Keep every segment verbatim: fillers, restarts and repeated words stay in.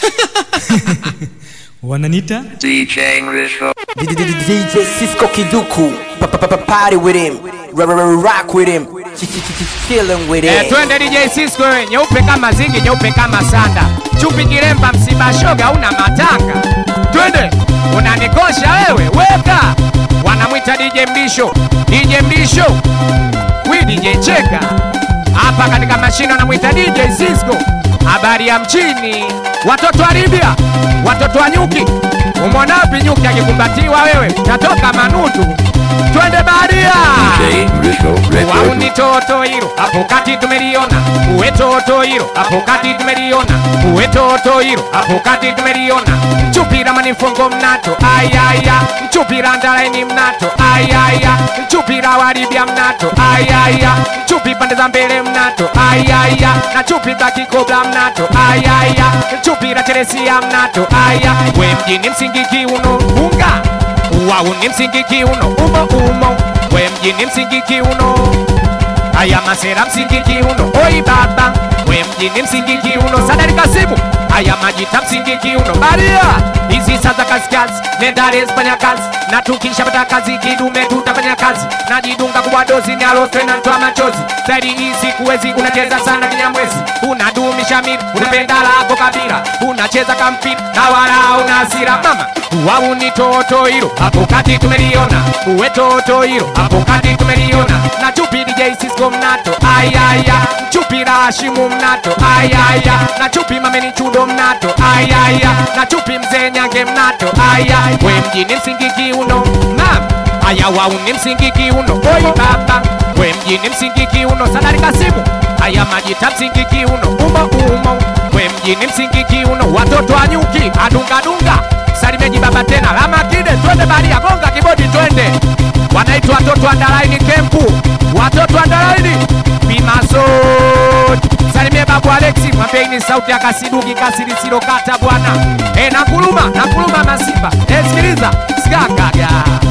Wananita D J Englishko, D J Cisco Kiduku, party with him, rock with him, chilling with him. Eh, twende D J Cisco, nyeupe kama zingi, nyeupe kama sanda. Chupi kiremba msiba shoga una matanga. Twende, unanikosha wewe, weka. Wanamwita D J Mbisho, D J Mbisho. We D J Cheka. Hapa katika mashine wanamwita D J Cisco. Habari ya mchini, watoto wa Libya, watoto wa nyuki. Umeona wapi nyuki akikumbatiwa wewe? Natoka manutu. Twende baharia. D J Englishko, Red Wao ni toto hilo, hapo kati tumeliona. Uwe toto hilo, hapo kati tumeliona. Uwe toto hilo, hapo kati tumeliona. Mchupira manifungo mnato, ayaya. Mchupira ndalaini mnato, ayaya. Mchupira wa Libya mnato, ayaya. Mchupi pande za mbele mnato, ayaya. Na chupi za kikobla mnato, ayaya. Mchupira teresia mnato, ayaya. We mjini msingiki uno, unga. Wao ni msingiki uno, umo umo. We mjini msingiki uno. Aya masera msingiki uno, oi baba. We mjini msingiki uno, Sadari Kasimu. Aya majita msingiki uno, baria. Hizi sasa kazi kazi, nendare Espanya kazi. Na tukisha pata kazi kidume tutafanya kazi. Najidunga kubwa dozi ni aloswe na ntoa machozi. Zaidi hizi kuwezi unacheza sana kinyamwezi. Unadumisha miri, unapenda lako kabila. Unacheza kampira, na wala una hasira mama. Wao ni toto hilo, hapo kati tumeliona. Uwe toto hilo, hapo kati tumeliona. Na chupi D J Cisco mnato, ayaya. Chupi Rashimu mnato, ayaya. Na chupi mameni chudo mnato, ayaya. Na chupi mzee Nyange mnato, ayaya. We mjini msingiki uno, mama. Aya wao ni msingiki uno, oi baba. We mjini msingiki uno, Sadari Kasimu. Aya majita msingiki uno, umo umo. We mjini msingiki uno, watoto wa nyuki, adunga dunga. Salimeji baba tena, lama kide, twende baria, gonga kibodi twende. Wanaitwa watoto wa Ndalaini Kempu, watoto wa Ndalaini Bimaso. Salimie babu Alexi, mwambieni sauti ya Kasiduki kasiri silo kata bwana. E nakuluma, nakuluma masiba, e sikiliza, skakaga.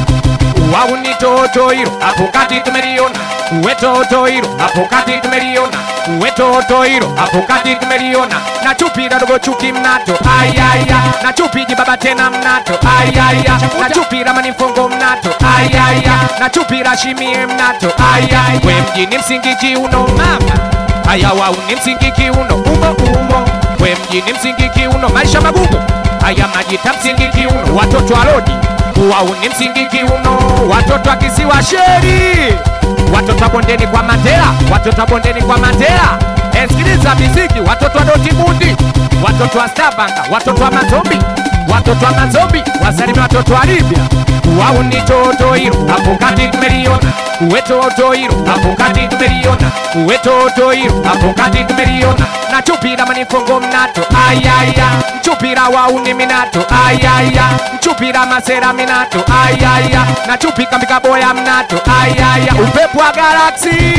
Wao ni toto hilo, hapo kati tumeliona. Uwe toto hilo, hapo kati tumeliona. Uwe toto hilo, hapo kati tumeliona. Na chupi la dogo chuki mnato, ayaya. Na chupi jibaba tena mnato, ayaya. Na chupi la manifungo mnato, ayaya. Na chupi la shimie mnato, ayaya. We mjini msingiki uno, mama. Aya wao ni msingiki uno, umo umo. We mjini msingiki uno, maisha magumu. Aya majita msingiki uno, watoto wa Lodi. Wao ni msingiki uno, watoto wa kisiwa Sheri. Watoto wa bondeni kwa Mandela, watoto wa bondeni kwa Mandela. Esikiliza miziki, watoto wa Doti Bundi. Watoto wa Stabanga, watoto wa Mazombi. Watoto wa Mazombi, wasalimi watoto wa Libya. Wao ni toto hilo, hapo kati tumeliona. Uwe toto hilo, hapo kati tumeliona. Uwe toto hilo, hapo kati tumeliona. Na chupi la manifungo mnato, ayaya. Chupi la wauni minato, ayaya. Chupi la masera minato, ayaya. Na chupi kambika boya mnato, ayaya. Upepo wa galaxy,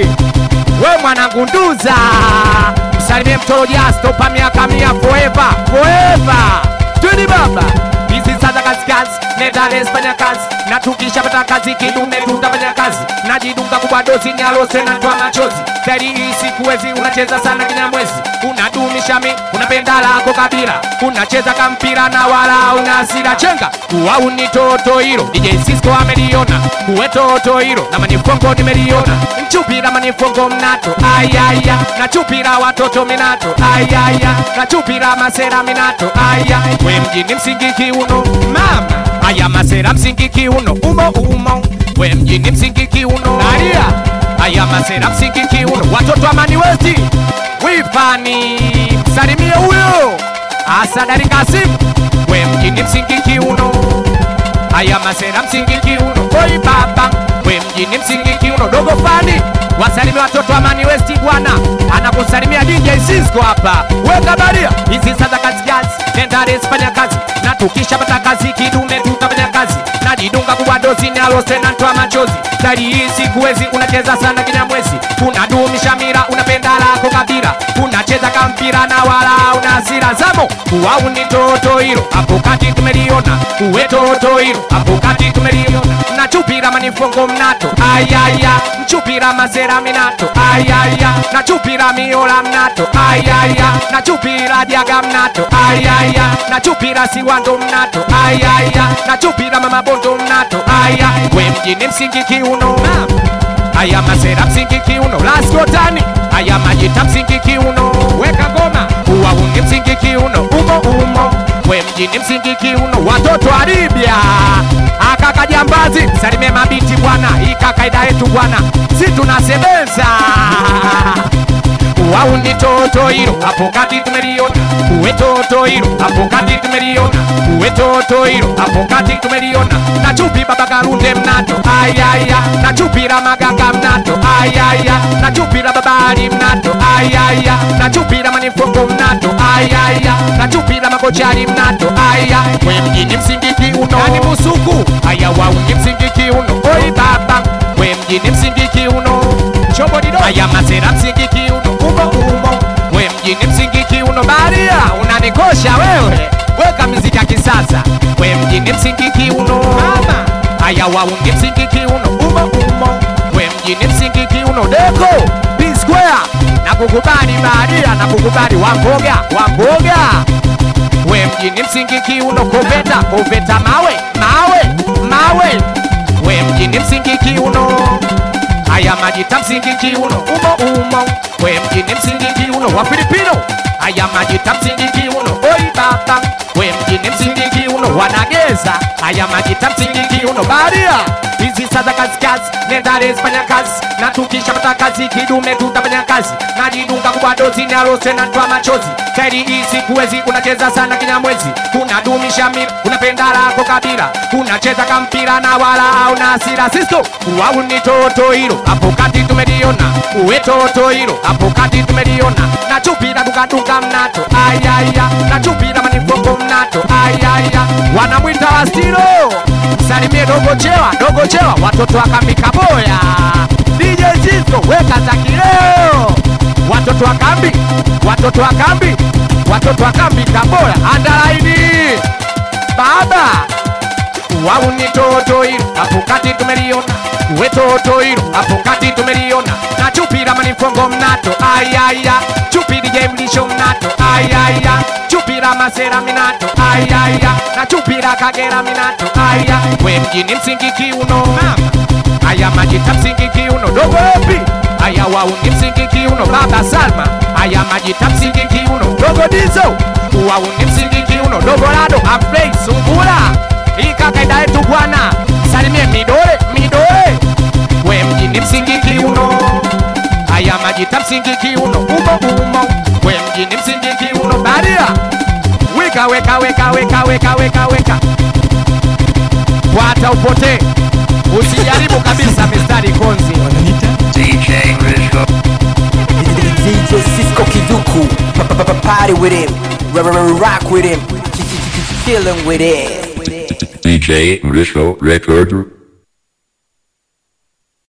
we mwanangu nduza. Msalimie mtoro jasto pa miaka mia forever, forever. Twende baba. Hizi sasa kazi kazi, nendale Espanya kazi. Na tukisha pata kazi kidume tutafanya kazi. Najidunga kubwa dozi ni aloswe na ntoa machozi. Zaidi hisi kuwezi unacheza sana kinyamwezi. Unadumisha mi, unapenda lako kabila. Unacheza kampira na wala una hasira chenga. Wao ni toto hilo, D J Cisco ameliona. Uwe toto hilo, na manifungo nimeliona. Mchupi la manifungo mnato, ayaya. Na chupi la watoto minato, ayaya. Na chupi la masera minato, ayaya. We mjini msingiki uno, mama. Aya masera msingiki uno, umo umo. We mjini msingiki uno, naria. Aya masera msingiki uno, watoto wa Mani Westi. Wifani, salimie uyo Sadari Kasimu. We mjini msingiki uno. Aya masera msingiki uno, oi baba. We mjini msingiki uno, dogo fani. Wasalimie watoto wa Mani Westi bwana. Anakusalimia D J Cisco hapa. Weka baria, hizi sasa kazi kazi, nendare Espanya kazi. Na tukisha pata kazi kidume tutafanya kazi. Najidunga kubwa dozi ni aloswe na ntoa machozi. Dari hizi kuwezi unacheza sana kinyamwezi. Unadumisha mira, unapenda unapenda lako kabila, unacheza kampira na wala una hasira zamo. Wau ni toto hilo, hapo kati tumeliona. Uwe toto hilo, hapo kati tumeliona. Nachupira manifongo mnato, ayaya. Mchupira mazera minato, ayaya. Nachupira miola mnato, ayaya. Nachupira diaga mnato, ayaya. Nachupira siwando mnato, ayaya. Nachupira mama bondo mnato, ayaya. We mjini msingi kiuno, aya mazera msingi kiuno. Last gotani, aya majita msingi kiuno. Weka goma, uwa ungi msingi kiuno. Umo umo, we mjini msingi kiuno. Watoto Aribia, akaka jambazi, salime mabiti bwana. Ika kaida yetu bwana, si tunasebeza. Wau ni toto hilo, hapo kati tumeliona. Uwe toto hilo, hapo kati tumeliona. Uwe toto hilo, hapo kati tumeliona. Nachupi baba karunde mnato, ayaya. Nachupira maganga mnato, ayaya. Nachupira babali mnato, ayaya. Nachupira manifongo mnato, ayaya. Nachupira makochari mnato, ayaya. We mjini msingi kiuno, nani musuku, aya wau ni msingi kiuno. Oi baba, we mjini msingi kiuno. Chombo dido, aya mazera msingi kiuno. Umo umo, we mjini msingi kiuno. Baria, unanikosha wewe, weka miziki ya kisasa. We mjini msingi kiuno, mama. Aya waungi msingi kiuno. Umo umo, we mjini msingi kiuno. Deko, B-Square, na kukubali baria, na kukubali wamboga, wamboga. We mjini msingi kiuno. Koveta, koveta mawe, mawe, mawe. We mjini msingi kiuno. Aya majita msingi kiuno. Umo umo, we mjini msingi kiuno. Wa Filipino, aya majita msingi kiuno. Oi baba, we mjini msingi kiuno. Wanageza, aya majita msingi kiuno. Baria, hizi sasa kazi kazi, nendale zifanya kazi. Na tukisha pata kazi kidume tutafanya kazi. Najidunga kwa dozi na rose na toa machozi. Teri isi kuwezi, unacheza sana kinyamwezi. Unadumisha mira, unapenda lako kabila. Unacheza kampira na wala una hasira. Sisto, wau ni toto hilo, hapo kati tumeliona. Uwe toto hilo, hapo kati tumeliona. Nachupira duka duka mnato, ayaya. Nachupira manifongo mnato, ayaya. Wanamwita Wastilo, salimie dogo chewa, dogo chewa. Watoto wakambi kaboya, D J Zizo, weka za kileo. Watoto wakambi, watoto wakambi, watoto wakambi kaboya. Andalaini, baba. Wau ni toto hilo, hapo kati tumeliona. Uwe toto hilo, hapo kati tumeliona. Nachupira manifongo mnato, ayaya. Chupi D J mlisho mnato, ayaya. Chupira masera minato, ayaya. Nachupira kagera minato, ayaya. We mjini msingi kiuno, mama. Aya majita msingi kiuno. Dogo epi, aya wau ni msingi kiuno. Baba Salma, aya majita msingi kiuno. Dogo Dizo, wau ni msingi kiuno. Dogo Lado, Afrey Sungula, ika kaida yetu bwana. Salimie midole, midole. We mjini msingi kiuno. Aya majita msingi kiuno. Umo umo, we mjini msingi kiuno. Baria, weka weka weka weka weka weka weka. Wata upote, usijaribu kabisa mistari konzi. Wananita D J Risco. D J Cisco Kiduku, pa pa pa pa party with him, R R R rock with him, chillin' with it. D J Risco Recorder.